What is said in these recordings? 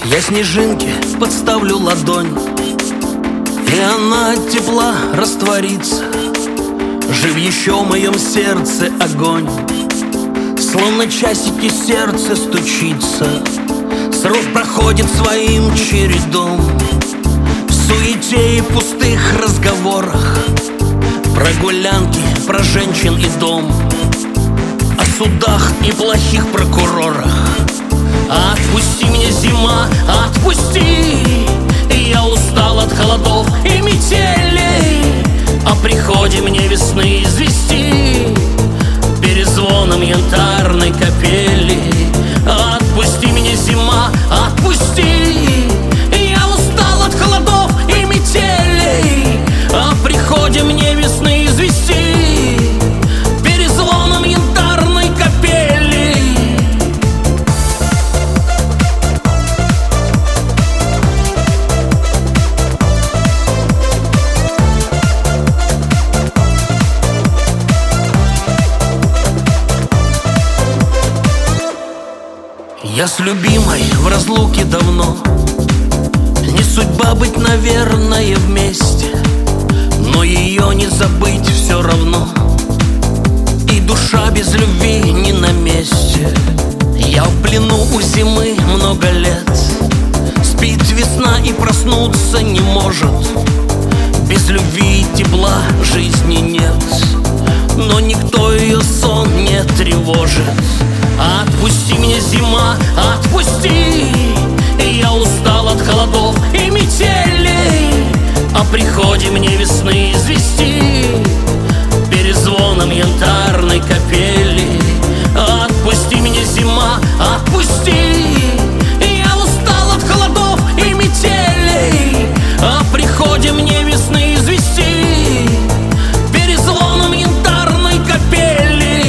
Я снежинке подставлю ладонь, и она от тепла растворится. Жив еще в моем сердце огонь, словно часики сердце стучится. Срок проходит своим чередом, в суете и пустых разговорах, про гулянки, про женщин и дом, о судах и плохих прокурорах. Отпусти меня, зима, отпусти. Я устал от холодов и метелей, о приходе мне весны извести перезвоном янтарной капели. Отпусти меня, зима, отпусти. Я устал от холодов и метелей, о приходе мне весны извести перезвоном янтарной капели. Я с любимой в разлуке давно, не судьба быть, наверное, вместе, но ее не забыть все равно, и душа без любви не на месте. Я в плену у зимы много лет, спит весна и проснуться не может. Без любви и тепла жизни нет, но никто ее сон не тревожит. Отпусти меня, зима, отпусти. Я устал от холодов и метелей, о приходе мне весны извести перезвоном янтарной капели. Отпусти меня, зима, отпусти. Я устал от холодов и метелей, о приходе мне весны извести перезвоном янтарной капели.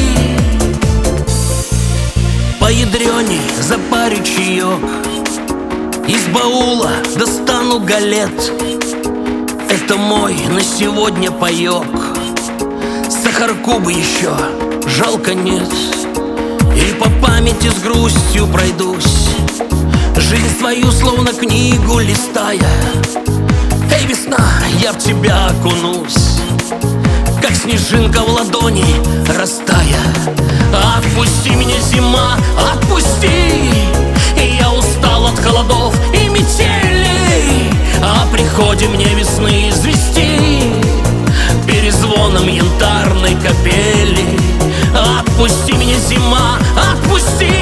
Поядреней запарю чаек, из баула достану галет. Это мой на сегодня паек. Сахарку бы еще, жалко нет. И по памяти с грустью пройдусь, жизнь свою словно книгу листая. Эй, весна, я в тебя окунусь, как снежинка в ладони растая. Отпусти меня, зима, отпусти. Я устал от холодов и метелей, о приходе мне весны извести перезвоном янтарной капели. Отпусти меня, зима, отпусти.